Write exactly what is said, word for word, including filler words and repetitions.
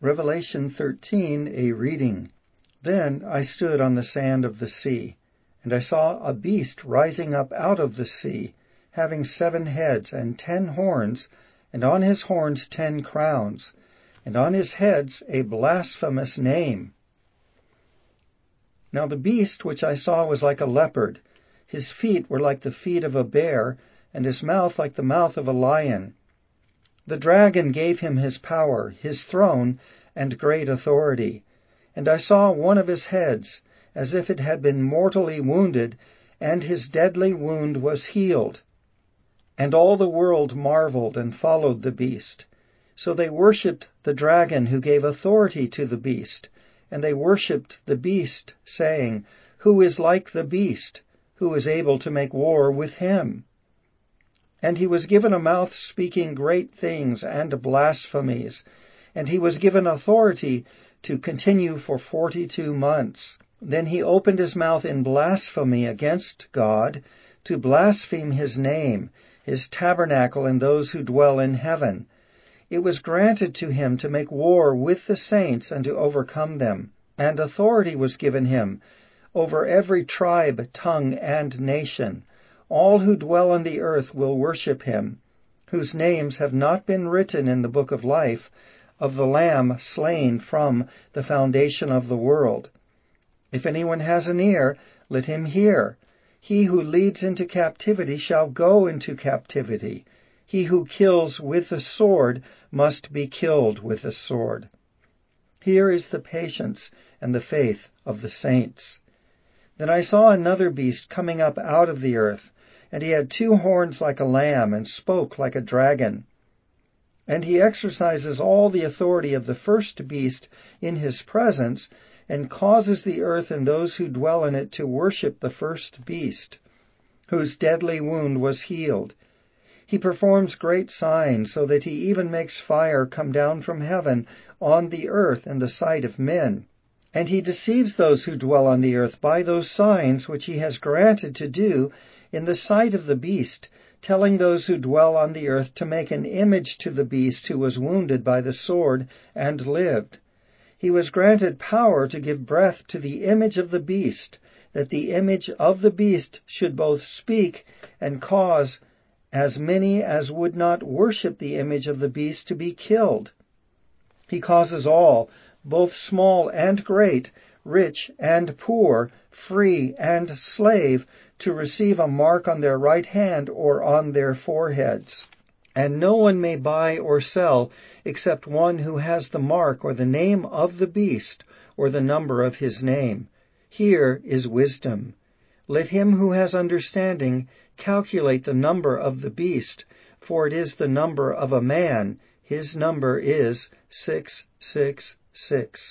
Revelation thirteen, a reading. Then I stood on the sand of the sea, and I saw a beast rising up out of the sea, having seven heads and ten horns, and on his horns ten crowns, and on his heads a blasphemous name. Now the beast which I saw was like a leopard. His feet were like the feet of a bear, and his mouth like the mouth of a lion. The dragon gave him his power, his throne, and great authority. And I saw one of his heads, as if it had been mortally wounded, and his deadly wound was healed. And all the world marveled and followed the beast. So they worshipped the dragon who gave authority to the beast, and they worshipped the beast, saying, "Who is like the beast? Who is able to make war with him?" And he was given a mouth speaking great things and blasphemies, and he was given authority to continue for forty-two months. Then he opened his mouth in blasphemy against God, to blaspheme his name, his tabernacle, and those who dwell in heaven. It was granted to him to make war with the saints and to overcome them, and authority was given him over every tribe, tongue, and nation. All who dwell on the earth will worship him, whose names have not been written in the book of life of the Lamb slain from the foundation of the world. If anyone has an ear, let him hear. He who leads into captivity shall go into captivity. He who kills with the sword must be killed with the sword. Here is the patience and the faith of the saints. Then I saw another beast coming up out of the earth, and he had two horns like a lamb, and spoke like a dragon. And he exercises all the authority of the first beast in his presence, and causes the earth and those who dwell in it to worship the first beast, whose deadly wound was healed. He performs great signs, so that he even makes fire come down from heaven on the earth in the sight of men. And he deceives those who dwell on the earth by those signs which he has granted to do in the sight of the beast, telling those who dwell on the earth to make an image to the beast who was wounded by the sword and lived. He was granted power to give breath to the image of the beast, that the image of the beast should both speak and cause as many as would not worship the image of the beast to be killed. He causes all, both small and great, rich and poor, free and slave, to receive a mark on their right hand or on their foreheads. And no one may buy or sell except one who has the mark or the name of the beast or the number of his name. Here is wisdom. Let him who has understanding calculate the number of the beast, for it is the number of a man. His number is six six six.